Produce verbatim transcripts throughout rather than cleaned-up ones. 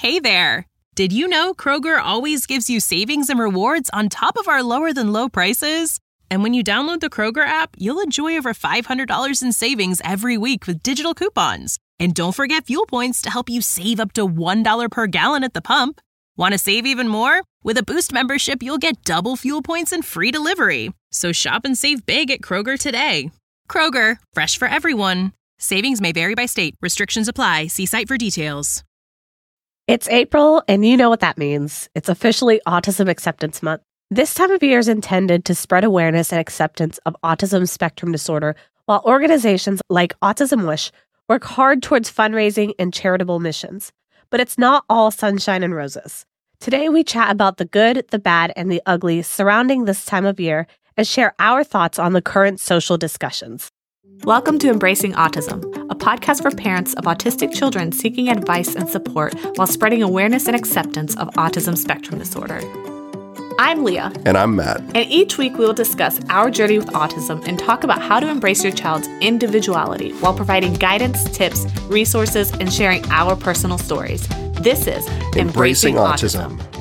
Hey there! Did you know Kroger always gives you savings and rewards on top of our lower-than-low prices? And when you download the Kroger app, you'll enjoy over five hundred dollars in savings every week with digital coupons. And don't forget fuel points to help you save up to one dollar per gallon at the pump. Want to save even more? With a Boost membership, you'll get double fuel points and free delivery. So shop and save big at Kroger today. Kroger, fresh for everyone. Savings may vary by state. Restrictions apply. See site for details. It's April, and you know what that means. It's officially Autism Acceptance Month. This time of year is intended to spread awareness and acceptance of autism spectrum disorder, while organizations like Autism Wish work hard towards fundraising and charitable missions. But it's not all sunshine and roses. Today, we chat about the good, the bad, and the ugly surrounding this time of year and share our thoughts on the current social discussions. Welcome to Embracing Autism, a podcast for parents of autistic children seeking advice and support while spreading awareness and acceptance of autism spectrum disorder. I'm Leah. And I'm Matt. And each week we will discuss our journey with autism and talk about how to embrace your child's individuality while providing guidance, tips, resources, and sharing our personal stories. This is Embracing, Embracing Autism. Autism.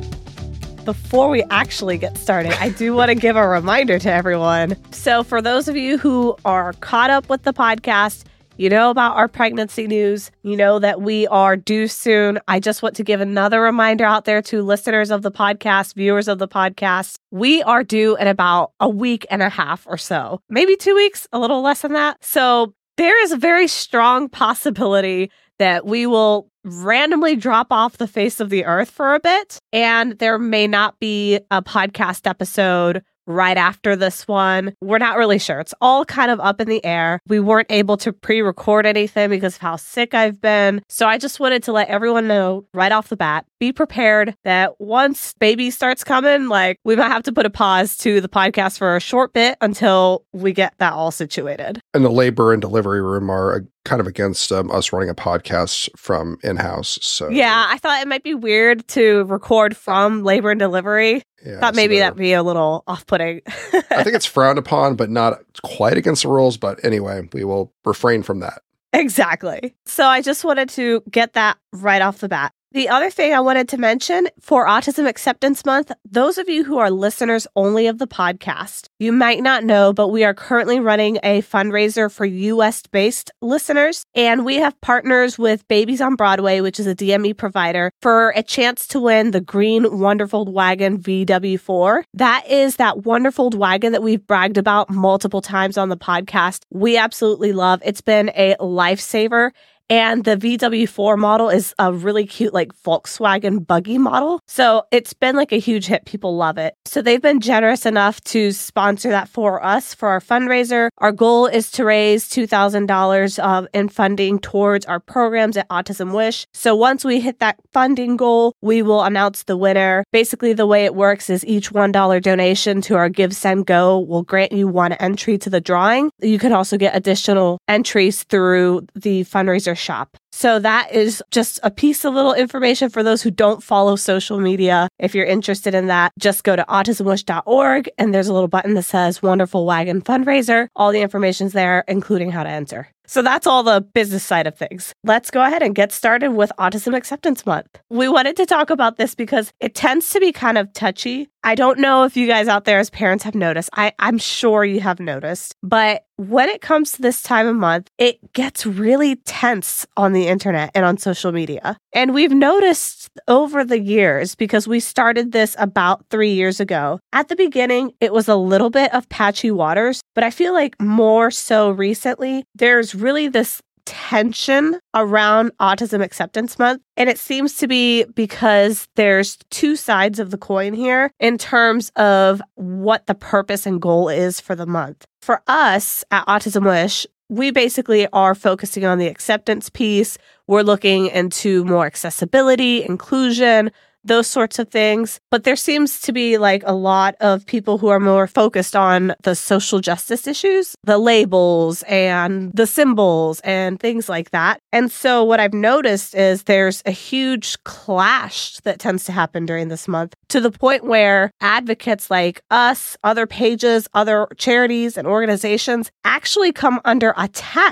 Before we actually get started, I do want to give a reminder to everyone. So for those of you who are caught up with the podcast, you know about our pregnancy news. You know that we are due soon. I just want to give another reminder out there to listeners of the podcast, viewers of the podcast. We are due in about a week and a half or so, maybe two weeks, a little less than that. So there is a very strong possibility that we will randomly drop off the face of the earth for a bit, and there may not be a podcast episode right after this one. We're not really sure. It's all kind of up in the air. We weren't able to pre-record anything because of how sick I've been. So I just wanted to let everyone know right off the bat, be prepared that once baby starts coming, like we might have to put a pause to the podcast for a short bit until we get that all situated. And the labor and delivery room are kind of against um, us running a podcast from in-house. So yeah, I thought it might be weird to record from labor and delivery. Yeah, thought maybe so that'd be a little off-putting. I think it's frowned upon, but not quite against the rules. But anyway, we will refrain from that. Exactly. So I just wanted to get that right off the bat. The other thing I wanted to mention for Autism Acceptance Month, those of you who are listeners only of the podcast, you might not know, but we are currently running a fundraiser for U S-based listeners, and we have partners with Babies on Broadway, which is a D M E provider, for a chance to win the Green Wonderful Wagon V W four. That is that wonderful wagon that we've bragged about multiple times on the podcast. We absolutely love. It's been a lifesaver. And the V W four model is a really cute, like, Volkswagen buggy model. So it's been like a huge hit. People love it. So they've been generous enough to sponsor that for us for our fundraiser. Our goal is to raise two thousand dollars uh, in funding towards our programs at Autism Wish. So once we hit that funding goal, we will announce the winner. Basically, the way it works is each one dollar donation to our Give, Send, Go will grant you one entry to the drawing. You can also get additional entries through the fundraiser shop. So that is just a piece of little information for those who don't follow social media. If you're interested in that, just go to autism wish dot org and there's a little button that says Wonderful Wagon Fundraiser. All the information's there, including how to enter. So that's all the business side of things. Let's go ahead and get started with Autism Acceptance Month. We wanted to talk about this because it tends to be kind of touchy. I don't know if you guys out there as parents have noticed. I, I'm sure you have noticed. But when it comes to this time of month, it gets really tense on the internet and on social media. And we've noticed over the years, because we started this about three years ago, at the beginning, it was a little bit of patchy waters, but I feel like more so recently, there's really this tension around Autism Acceptance Month. And it seems to be because there's two sides of the coin here in terms of what the purpose and goal is for the month. For us at Autism Wish, we basically are focusing on the acceptance piece. We're looking into more accessibility, inclusion, those sorts of things. But there seems to be like a lot of people who are more focused on the social justice issues, the labels and the symbols and things like that. And so what I've noticed is there's a huge clash that tends to happen during this month, to the point where advocates like us, other pages, other charities and organizations actually come under attack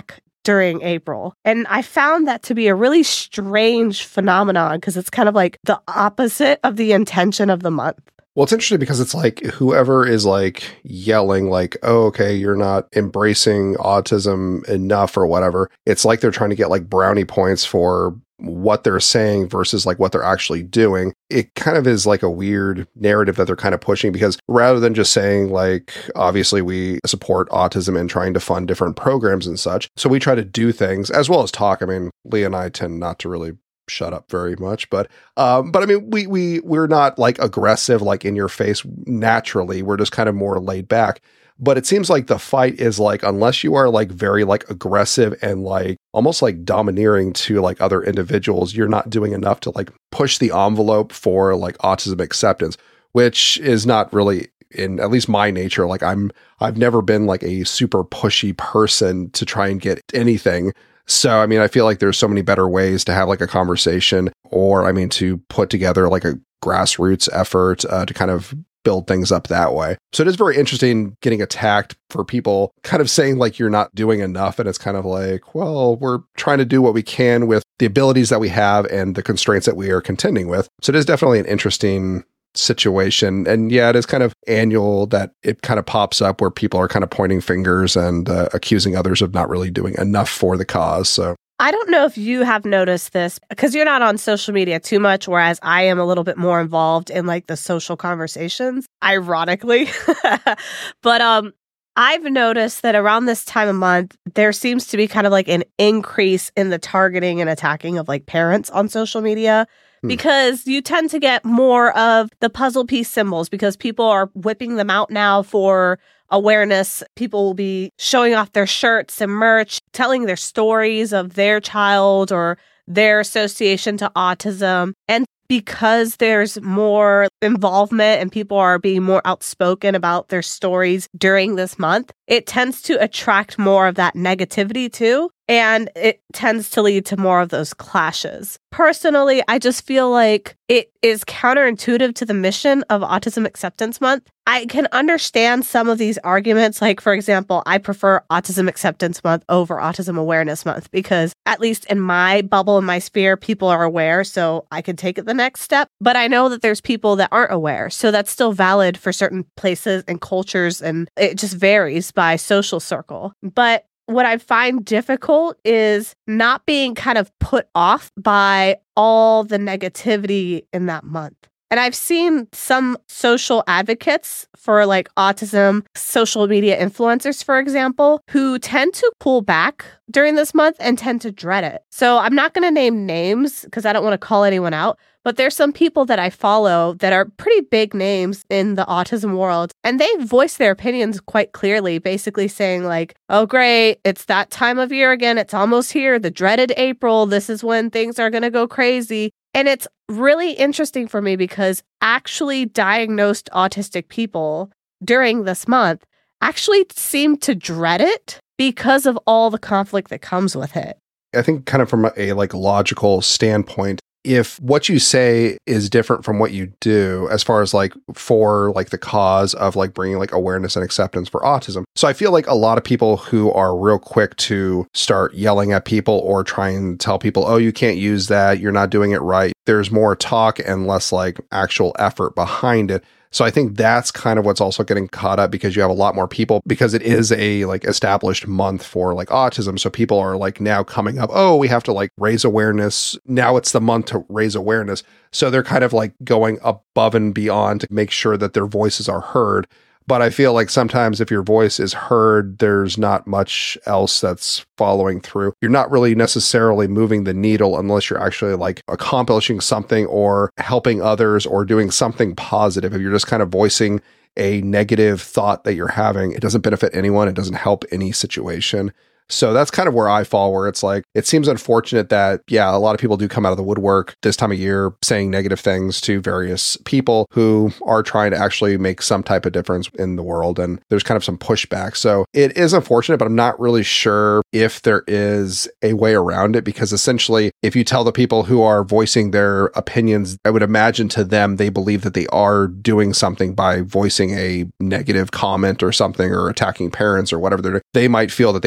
during April. And I found that to be a really strange phenomenon because it's kind of like the opposite of the intention of the month. Well, it's interesting because it's like whoever is like yelling like, oh, okay, you're not embracing autism enough or whatever. It's like they're trying to get like brownie points for what they're saying versus like what they're actually doing. It kind of is like a weird narrative that they're kind of pushing because rather than just saying like, obviously we support autism and trying to fund different programs and such. So we try to do things as well as talk. I mean, Leah and I tend not to really shut up very much, but um but I mean we we we're not like aggressive like in your face naturally. We're just kind of more laid back. But it seems like the fight is like unless you are like very like aggressive and like almost like domineering to like other individuals, you're not doing enough to like push the envelope for like autism acceptance, which is not really in at least my nature. Like I'm I've never been like a super pushy person to try and get anything. So, I mean, I feel like there's so many better ways to have like a conversation or, I mean, to put together like a grassroots effort uh, to kind of build things up that way. So it is very interesting getting attacked for people kind of saying like you're not doing enough. And it's kind of like, well, we're trying to do what we can with the abilities that we have and the constraints that we are contending with. So it is definitely an interesting situation. And yeah, it is kind of annual that it kind of pops up where people are kind of pointing fingers and uh, accusing others of not really doing enough for the cause. So I don't know if you have noticed this because you're not on social media too much, whereas I am a little bit more involved in like the social conversations, ironically. But um, I've noticed that around this time of month, there seems to be kind of like an increase in the targeting and attacking of like parents on social media. Because you tend to get more of the puzzle piece symbols because people are whipping them out now for awareness. People will be showing off their shirts and merch, telling their stories of their child or their association to autism. And because there's more involvement and people are being more outspoken about their stories during this month, it tends to attract more of that negativity too. And it tends to lead to more of those clashes. Personally, I just feel like it is counterintuitive to the mission of Autism Acceptance Month. I can understand some of these arguments. Like, for example, I prefer Autism Acceptance Month over Autism Awareness Month because at least in my bubble, in my sphere, people are aware, so I can take it the next step. But I know that there's people that aren't aware, so that's still valid for certain places and cultures, and it just varies by social circle. But what I find difficult is not being kind of put off by all the negativity in that month. And I've seen some social advocates for like autism, social media influencers, for example, who tend to pull back during this month and tend to dread it. So I'm not going to name names because I don't want to call anyone out. But there's some people that I follow that are pretty big names in the autism world, and they voice their opinions quite clearly, basically saying like, oh, great, it's that time of year again. It's almost here. The dreaded April. This is when things are going to go crazy. And it's really interesting for me because actually diagnosed autistic people during this month actually seem to dread it because of all the conflict that comes with it. I think kind of from a like logical standpoint, if what you say is different from what you do as far as like for like the cause of like bringing like awareness and acceptance for autism. So I feel like a lot of people who are real quick to start yelling at people or try and tell people, oh, you can't use that, you're not doing it right. There's more talk and less like actual effort behind it. So I think that's kind of what's also getting caught up because you have a lot more people because it is a like established month for like autism. So people are like now coming up, oh, we have to like raise awareness. Now it's the month to raise awareness. So they're kind of like going above and beyond to make sure that their voices are heard. But I feel like sometimes if your voice is heard, there's not much else that's following through. You're not really necessarily moving the needle unless you're actually like accomplishing something or helping others or doing something positive. If you're just kind of voicing a negative thought that you're having, it doesn't benefit anyone. It doesn't help any situation. So that's kind of where I fall, where it's like, it seems unfortunate that, yeah, a lot of people do come out of the woodwork this time of year saying negative things to various people who are trying to actually make some type of difference in the world. And there's kind of some pushback. So it is unfortunate, but I'm not really sure if there is a way around it, because essentially, if you tell the people who are voicing their opinions, I would imagine to them, they believe that they are doing something by voicing a negative comment or something or attacking parents or whatever they're doing. They might feel that they are actually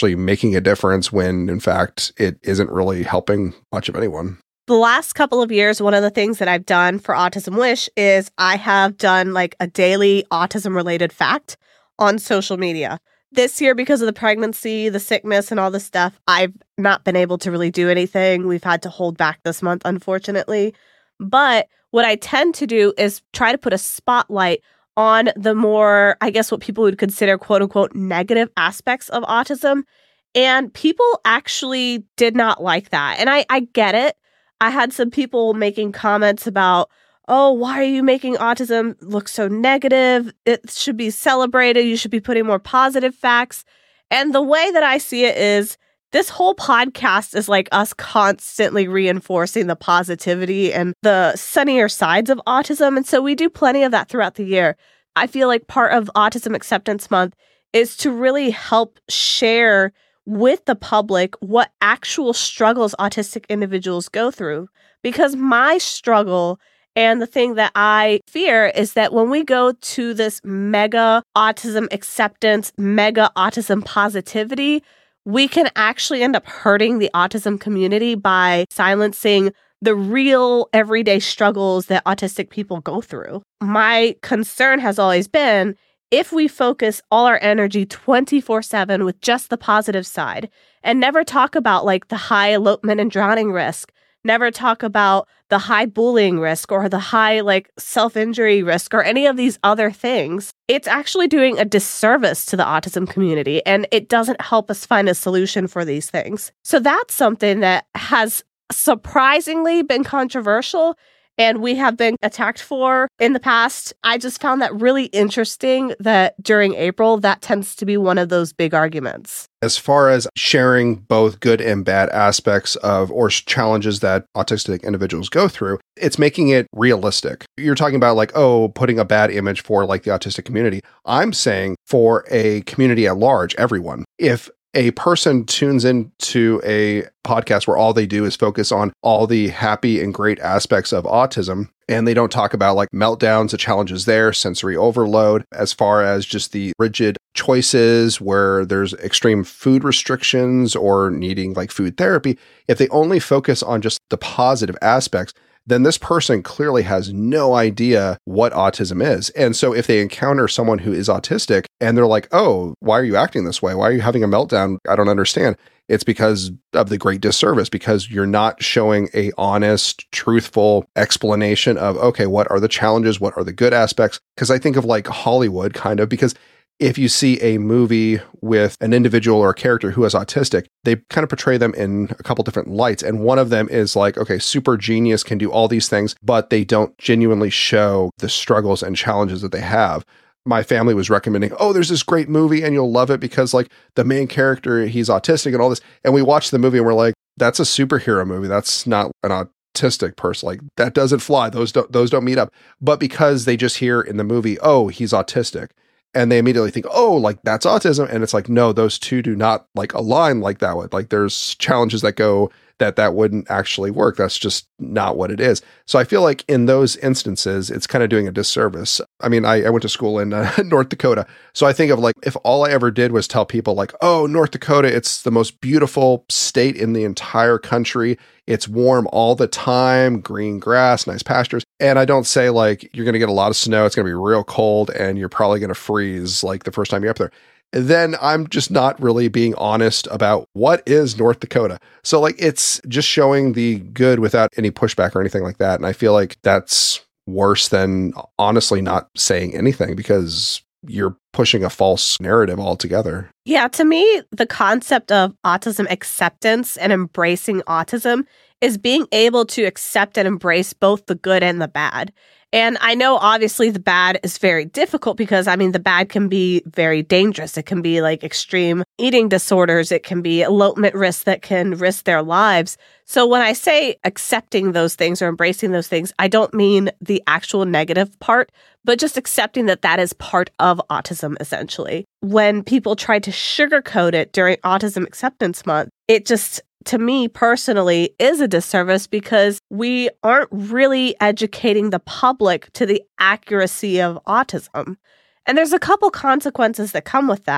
actually making a difference when in fact it isn't really helping much of anyone. The last couple of years, one of the things that I've done for Autism Wish is I have done like a daily autism related fact on social media. This year, because of the pregnancy, the sickness, and all this stuff, I've not been able to really do anything. We've had to hold back this month, unfortunately. But what I tend to do is try to put a spotlight on the more, I guess, what people would consider quote unquote negative aspects of autism. And people actually did not like that. And I, I get it. I had some people making comments about, oh, why are you making autism look so negative? It should be celebrated. You should be putting more positive facts. And the way that I see it is this whole podcast is like us constantly reinforcing the positivity and the sunnier sides of autism. And so we do plenty of that throughout the year. I feel like part of Autism Acceptance Month is to really help share with the public what actual struggles autistic individuals go through. Because my struggle and the thing that I fear is that when we go to this mega autism acceptance, mega autism positivity, we can actually end up hurting the autism community by silencing the real everyday struggles that autistic people go through. My concern has always been, if we focus all our energy twenty-four seven with just the positive side and never talk about like the high elopement and drowning risk, never talk about the high bullying risk or the high like self-injury risk or any of these other things, it's actually doing a disservice to the autism community, and it doesn't help us find a solution for these things. So that's something that has surprisingly been controversial and we have been attacked for in the past. I just found that really interesting that during April, that tends to be one of those big arguments. As far as sharing both good and bad aspects of or challenges that autistic individuals go through, it's making it realistic. You're talking about like, oh, putting a bad image for like the autistic community. I'm saying for a community at large, everyone. If a person tunes into a podcast where all they do is focus on all the happy and great aspects of autism, and they don't talk about like meltdowns, the challenges there, sensory overload, as far as just the rigid choices where there's extreme food restrictions or needing like food therapy. If they only focus on just the positive aspects, then this person clearly has no idea what autism is. And so if they encounter someone who is autistic and they're like, oh, why are you acting this way? Why are you having a meltdown? I don't understand. It's because of the great disservice, because you're not showing a honest, truthful explanation of, okay, what are the challenges? What are the good aspects? Because I think of like Hollywood kind of, because if you see a movie with an individual or a character who is autistic, they kind of portray them in a couple different lights. And one of them is like, okay, super genius, can do all these things, but they don't genuinely show the struggles and challenges that they have. My family was recommending, oh, there's this great movie and you'll love it because like the main character, he's autistic and all this. And we watched the movie and we're like, that's a superhero movie. That's not an autistic person. Like that doesn't fly. Those don't, those don't meet up. But because they just hear in the movie, oh, he's autistic. And they immediately think, oh, like that's autism. And it's like, no, those two do not like align like that would. Like there's challenges that go that that wouldn't actually work. That's just not what it is. So I feel like in those instances, it's kind of doing a disservice. I mean, I, I went to school in uh, North Dakota. So I think of like, if all I ever did was tell people like, oh, North Dakota, it's the most beautiful state in the entire country. It's warm all the time, green grass, nice pastures. And I don't say like, you're going to get a lot of snow. It's going to be real cold and you're probably going to freeze like the first time you're up there. Then I'm just not really being honest about what is North Dakota. So like, it's just showing the good without any pushback or anything like that. And I feel like that's worse than honestly not saying anything, because you're pushing a false narrative altogether. Yeah, to me, the concept of autism acceptance and embracing autism is being able to accept and embrace both the good and the bad. And I know obviously the bad is very difficult because, I mean, the bad can be very dangerous. It can be like extreme eating disorders. It can be elopement risks that can risk their lives. So when I say accepting those things or embracing those things, I don't mean the actual negative part, but just accepting that that is part of autism, essentially. When people try to sugarcoat it during Autism Acceptance Month, it just, to me personally, is a disservice because we aren't really educating the public to the accuracy of autism. And there's a couple consequences that come with that.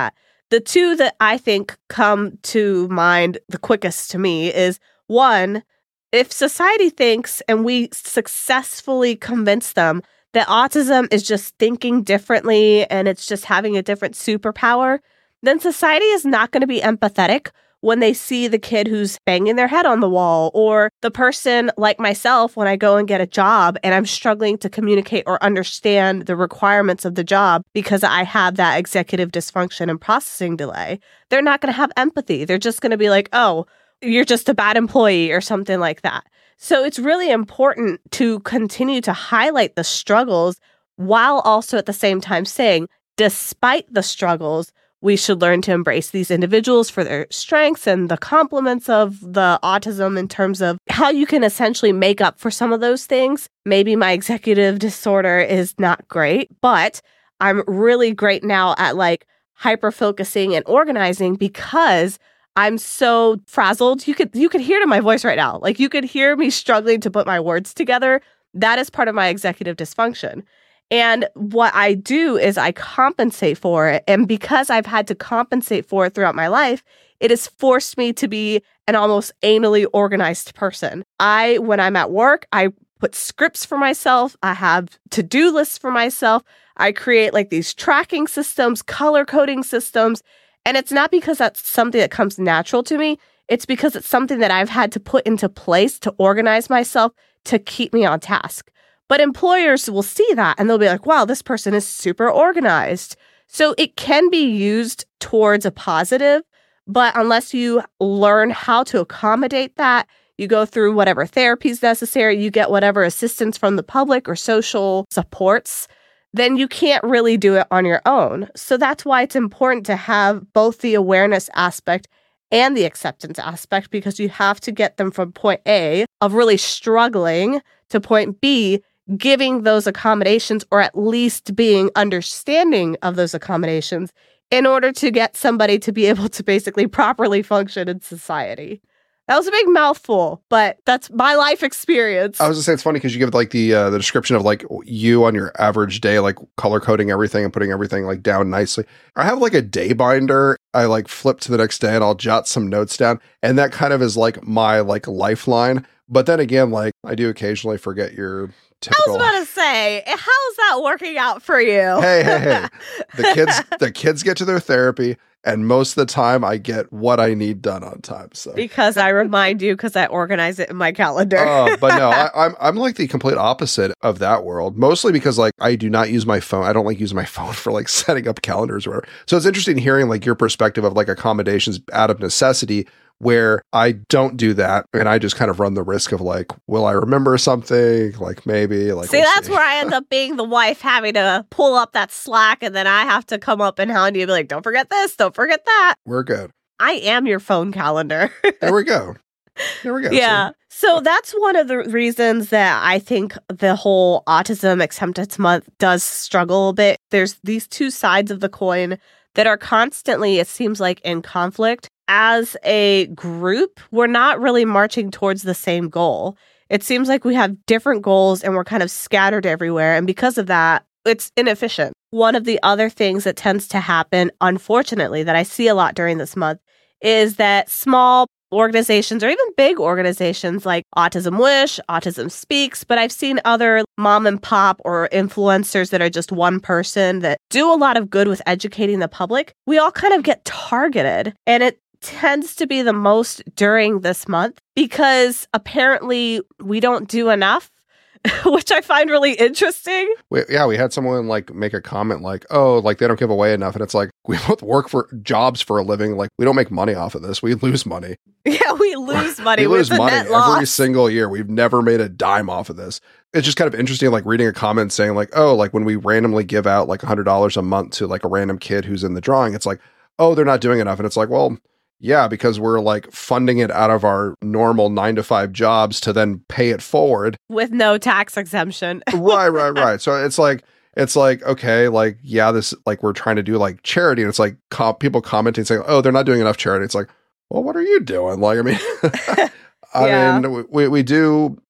The two that I think come to mind the quickest to me is, one, if society thinks and we successfully convince them that autism is just thinking differently and it's just having a different superpower, then society is not going to be empathetic when they see the kid who's banging their head on the wall, or the person like myself when I go and get a job and I'm struggling to communicate or understand the requirements of the job because I have that executive dysfunction and processing delay. They're not going to have empathy. They're just going to be like, oh, you're just a bad employee or something like that. So it's really important to continue to highlight the struggles while also at the same time saying, despite the struggles, we should learn to embrace these individuals for their strengths and the compliments of the autism in terms of how you can essentially make up for some of those things. Maybe my executive disorder is not great, but I'm really great now at like hyper-focusing and organizing because I'm so frazzled. You could you could hear it in my voice right now. Like you could hear me struggling to put my words together. That is part of my executive dysfunction. And what I do is I compensate for it. And because I've had to compensate for it throughout my life, it has forced me to be an almost anally organized person. I, when I'm at work, I put scripts for myself. I have to-do lists for myself. I create like these tracking systems, color coding systems. And it's not because that's something that comes natural to me. It's because it's something that I've had to put into place to organize myself to keep me on task. But employers will see that and they'll be like, wow, this person is super organized. So it can be used towards a positive, but unless you learn how to accommodate that, you go through whatever therapy is necessary, you get whatever assistance from the public or social supports, then you can't really do it on your own. So that's why it's important to have both the awareness aspect and the acceptance aspect, because you have to get them from point A of really struggling to point B, giving those accommodations or at least being understanding of those accommodations in order to get somebody to be able to basically properly function in society. That was a big mouthful, but that's my life experience. I was gonna say, it's funny because you give like the uh, the description of like you on your average day, like color coding everything and putting everything like down nicely. I have like a day binder. I like flip to the next day and I'll jot some notes down, and that kind of is like my like lifeline. But then again, like I do occasionally forget your typical. I was about to say, how's that working out for you? Hey, hey, hey! The kids, the kids get to their therapy. And most of the time, I get what I need done on time. So because I remind you, because I organize it in my calendar. Oh, uh, but no, I, I'm I'm like the complete opposite of that world. Mostly because like I do not use my phone. I don't like using my phone for like setting up calendars or whatever. So it's interesting hearing like your perspective of like accommodations out of necessity, where I don't do that, and I just kind of run the risk of like, will I remember something? Like maybe, like see, we'll that's see. Where I end up being the wife, having to pull up that Slack, and then I have to come up and hound you, and be like, don't forget this, don't forget that. We're good. I am your phone calendar. There we go. There we go. Yeah. So that's one of the reasons that I think the whole Autism Acceptance Month does struggle a bit. There's these two sides of the coin that are constantly, it seems like, in conflict. As a group, we're not really marching towards the same goal. It seems like we have different goals and we're kind of scattered everywhere. And because of that, it's inefficient. One of the other things that tends to happen, unfortunately, that I see a lot during this month is that small organizations or even big organizations like Autism Wish, Autism Speaks, but I've seen other mom and pop or influencers that are just one person that do a lot of good with educating the public. We all kind of get targeted, and it tends to be the most during this month because apparently we don't do enough, which I find really interesting. We, yeah, we had someone like make a comment like, oh, like they don't give away enough. And it's like, we both work for jobs for a living. Like we don't make money off of this. We lose money. Yeah, we lose money. we lose money net every loss. single year. We've never made a dime off of this. It's just kind of interesting, like reading a comment saying like, oh, like when we randomly give out like one hundred dollars a month to like a random kid who's in the drawing, it's like, oh, they're not doing enough. And it's like, well, yeah, because we're like funding it out of our normal nine to five jobs to then pay it forward with no tax exemption. right, right, right. So it's like, it's like, okay, like, yeah, this, like we're trying to do like charity. And it's like com- people commenting saying, oh, they're not doing enough charity. It's like, well, what are you doing? Like, I mean, I yeah. mean, we, we do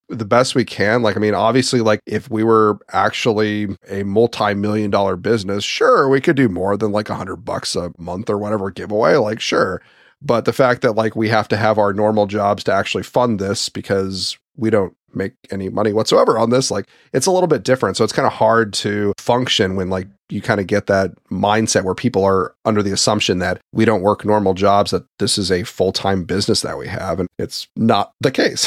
the best we can. Like, I mean, obviously, like if we were actually a multi-million dollar business, sure, we could do more than like a hundred bucks a month or whatever giveaway. Like, sure. But the fact that like we have to have our normal jobs to actually fund this because we don't make any money whatsoever on this, like it's a little bit different. So it's kind of hard to function when like you kind of get that mindset where people are under the assumption that we don't work normal jobs, that this is a full-time business that we have. And it's not the case.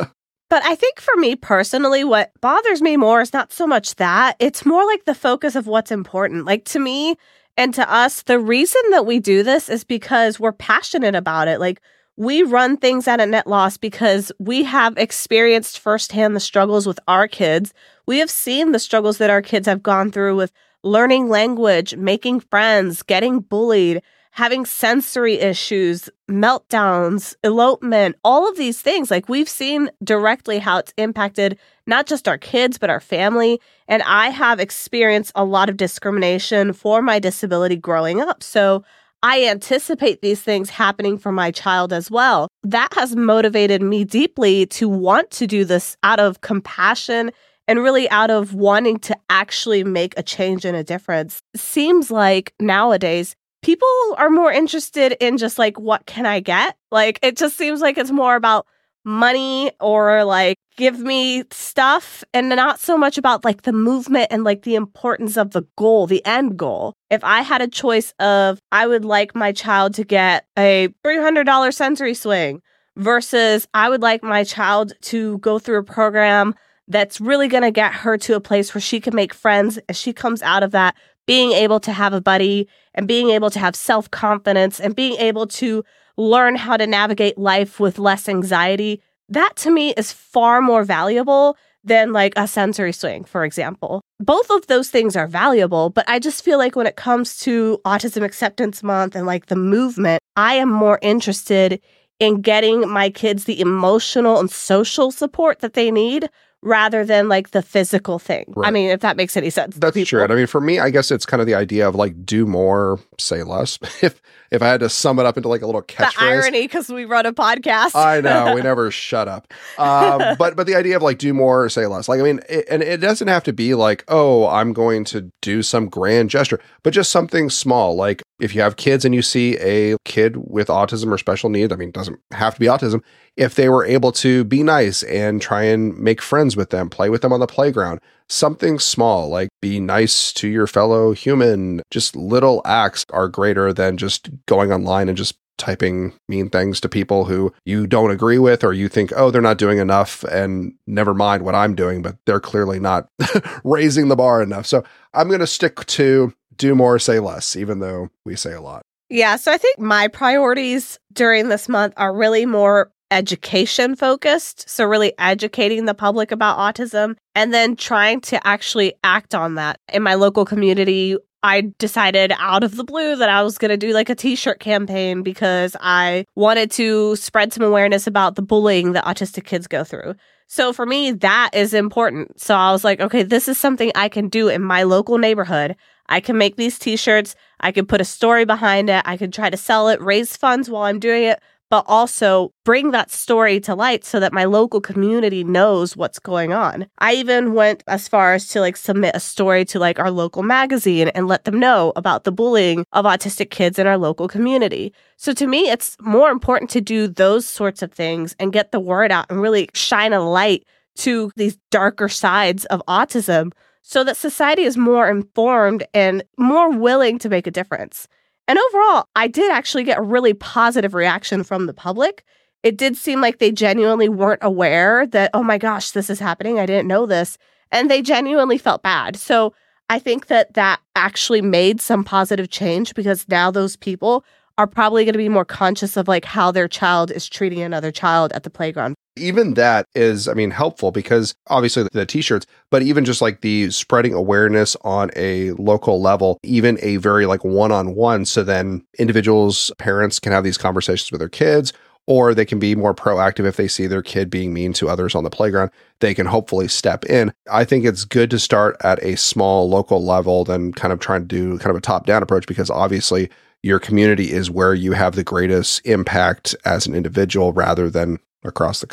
But I think for me personally, what bothers me more is not so much that. It's more like the focus of what's important. Like to me and to us, the reason that we do this is because we're passionate about it. Like we run things at a net loss because we have experienced firsthand the struggles with our kids. We have seen the struggles that our kids have gone through with learning language, making friends, getting bullied, having sensory issues, meltdowns, elopement, all of these things. Like we've seen directly how it's impacted not just our kids, but our family. And I have experienced a lot of discrimination for my disability growing up. So I anticipate these things happening for my child as well. That has motivated me deeply to want to do this out of compassion and really out of wanting to actually make a change and a difference. It seems like nowadays, people are more interested in just like, what can I get? Like, it just seems like it's more about money or like, give me stuff and not so much about like the movement and like the importance of the goal, the end goal. If I had a choice of, I would like my child to get a three hundred dollars sensory swing versus I would like my child to go through a program that's really going to get her to a place where she can make friends as she comes out of that, being able to have a buddy and being able to have self-confidence and being able to learn how to navigate life with less anxiety. That to me is far more valuable than like a sensory swing, for example. Both of those things are valuable, but I just feel like when it comes to Autism Acceptance Month and like the movement, I am more interested in getting my kids the emotional and social support that they need rather than like the physical thing. Right. I mean, if that makes any sense. That's true. I mean, for me, I guess it's kind of the idea of like do more, say less. if if I had to sum it up into like a little catchphrase. The irony, because we run a podcast. I know, we never shut up. Um, but but the idea of like do more, say less. Like, I mean, it, and it doesn't have to be like, oh, I'm going to do some grand gesture, but just something small. Like if you have kids and you see a kid with autism or special needs, I mean, it doesn't have to be autism. If they were able to be nice and try and make friends with them, play with them on the playground, something small, like be nice to your fellow human, just little acts are greater than just going online and just typing mean things to people who you don't agree with, or you think, oh, they're not doing enough and never mind what I'm doing, but they're clearly not raising the bar enough. So I'm going to stick to do more, say less, even though we say a lot. Yeah. So I think my priorities during this month are really more education focused. So really educating the public about autism and then trying to actually act on that. In my local community, I decided out of the blue that I was going to do like a t-shirt campaign because I wanted to spread some awareness about the bullying that autistic kids go through. So for me, that is important. So I was like, okay, this is something I can do in my local neighborhood. I can make these t-shirts. I can put a story behind it. I can try to sell it, raise funds while I'm doing it, but also bring that story to light so that my local community knows what's going on. I even went as far as to like submit a story to like our local magazine and let them know about the bullying of autistic kids in our local community. So to me, it's more important to do those sorts of things and get the word out and really shine a light to these darker sides of autism so that society is more informed and more willing to make a difference. And overall, I did actually get a really positive reaction from the public. It did seem like they genuinely weren't aware that, oh my gosh, this is happening. I didn't know this. And they genuinely felt bad. So I think that that actually made some positive change because now those people are probably going to be more conscious of like how their child is treating another child at the playground. Even that is, I mean, helpful because obviously the t-shirts, but even just like the spreading awareness on a local level, even a very like one-on-one. So then individuals, parents can have these conversations with their kids, or they can be more proactive if they see their kid being mean to others on the playground. They can hopefully step in. I think it's good to start at a small local level than kind of trying to do kind of a top-down approach because obviously your community is where you have the greatest impact as an individual rather than across the country.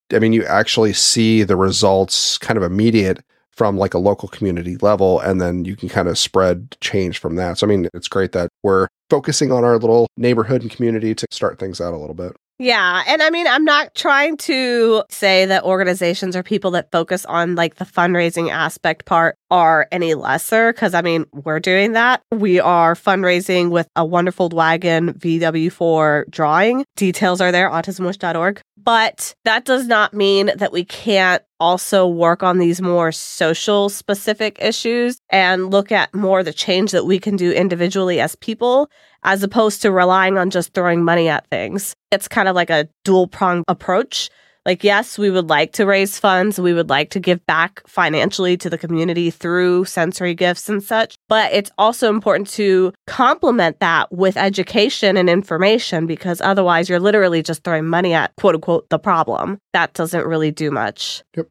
I mean, you actually see the results kind of immediate from like a local community level, and then you can kind of spread change from that. So, I mean, it's great that we're focusing on our little neighborhood and community to start things out a little bit. Yeah. And I mean, I'm not trying to say that organizations or people that focus on like the fundraising aspect part are any lesser, because I mean, we're doing that. We are fundraising with a Wonderful Wagon V W four drawing. Details are there, autism wish dot org. But that does not mean that we can't also work on these more social specific issues and look at more the change that we can do individually as people, as opposed to relying on just throwing money at things. It's kind of like a dual-pronged approach. Like, yes, we would like to raise funds. We would like to give back financially to the community through sensory gifts and such. But it's also important to complement that with education and information, because otherwise you're literally just throwing money at, quote unquote, the problem. That doesn't really do much. Yep.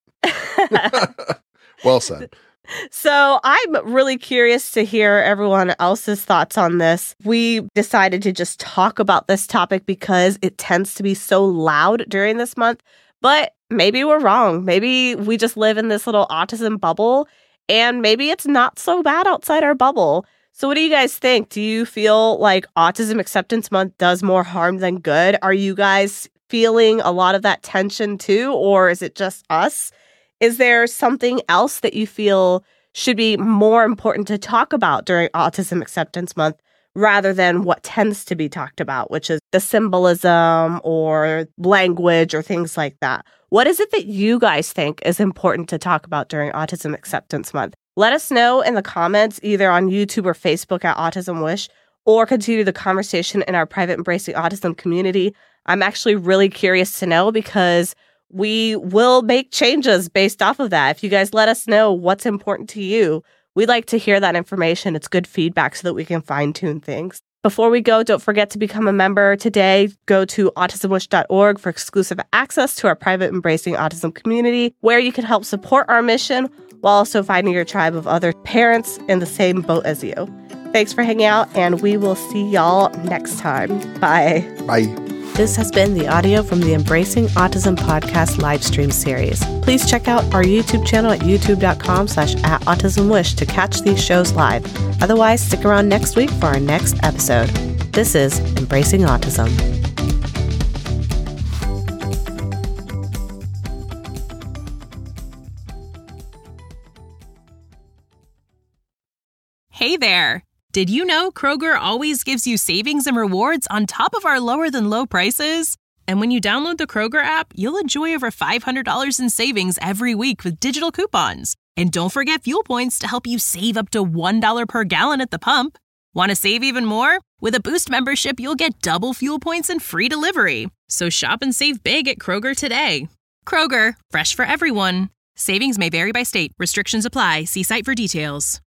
Well said. So I'm really curious to hear everyone else's thoughts on this. We decided to just talk about this topic because it tends to be so loud during this month, but maybe we're wrong. Maybe we just live in this little autism bubble, and maybe it's not so bad outside our bubble. So what do you guys think? Do you feel like Autism Acceptance Month does more harm than good? Are you guys feeling a lot of that tension too, or is it just us? Is there something else that you feel should be more important to talk about during Autism Acceptance Month rather than what tends to be talked about, which is the symbolism or language or things like that? What is it that you guys think is important to talk about during Autism Acceptance Month? Let us know in the comments, either on YouTube or Facebook at Autism Wish, or continue the conversation in our private Embracing Autism community. I'm actually really curious to know, because we will make changes based off of that. If you guys let us know what's important to you, we'd like to hear that information. It's good feedback so that we can fine-tune things. Before we go, don't forget to become a member today. Go to autism wish dot org for exclusive access to our private Embracing Autism community, where you can help support our mission while also finding your tribe of other parents in the same boat as you. Thanks for hanging out, and we will see y'all next time. Bye. Bye. This has been the audio from the Embracing Autism podcast live stream series. Please check out our YouTube channel at youtube dot com slash at autism wish to catch these shows live. Otherwise, stick around next week for our next episode. This is Embracing Autism. Hey there! Did you know Kroger always gives you savings and rewards on top of our lower than low prices? And when you download the Kroger app, you'll enjoy over five hundred dollars in savings every week with digital coupons. And don't forget fuel points to help you save up to one dollar per gallon at the pump. Want to save even more? With a Boost membership, you'll get double fuel points and free delivery. So shop and save big at Kroger today. Kroger, fresh for everyone. Savings may vary by state. Restrictions apply. See site for details.